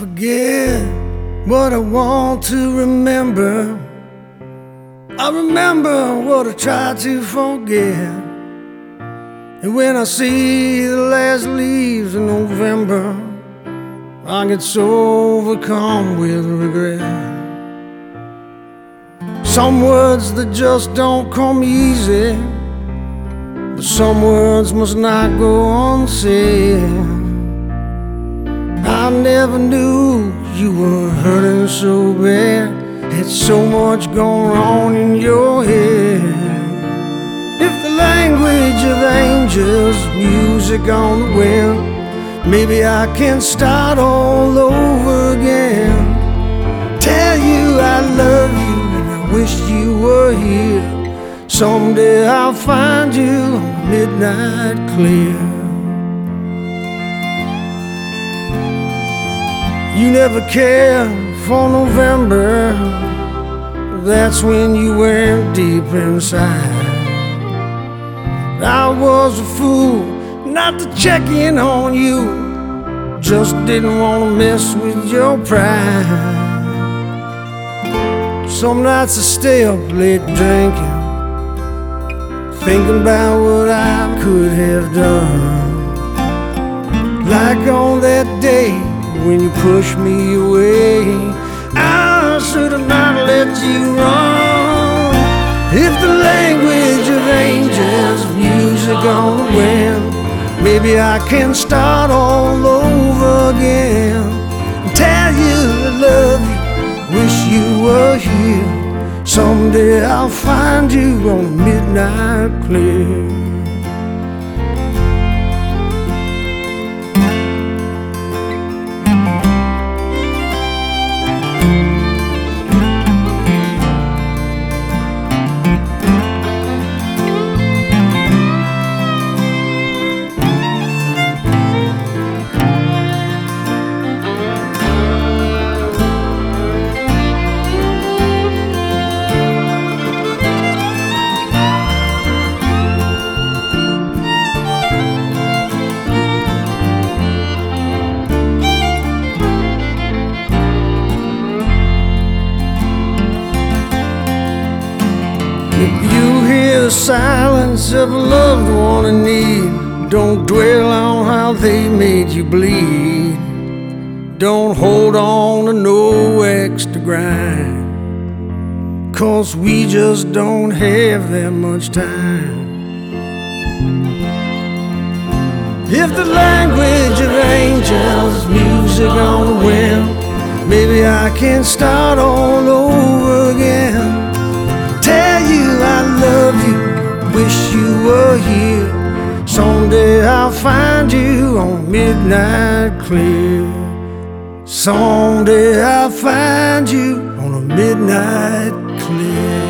forget what I want to remember. I remember what I try to forget. And when I see the last leaves in November, I get so overcome with regret. Some words that just don't come easy, but some words must not go unsaid. I never knew you were hurting so bad. Had so much going on in your head. If the language of angels, music on the wind, maybe I can start all over again. Tell you I love you and I wish you were here. Someday I'll find you on midnight clear. You never cared for November. That's when you went deep inside. I was a fool not to check in on you. Just didn't want to mess with your pride. Some nights I stay up late drinking, thinking about what I could have done. Like on that day when you pushed me away, I should have not let you run. If the language of angels, music on the wind, maybe I can start all over again. Tell you I love you, wish you were here. Someday I'll find you on midnight clear. If you hear the silence of a loved one in need, don't dwell on how they made you bleed. Don't hold on to no extra grind, 'cause we just don't have that much time. If the language of angels, music on the wind, maybe I can start all over again. Tell you I love you, wish you were here. Someday I'll find you on midnight clear. Someday I'll find you on a midnight clear.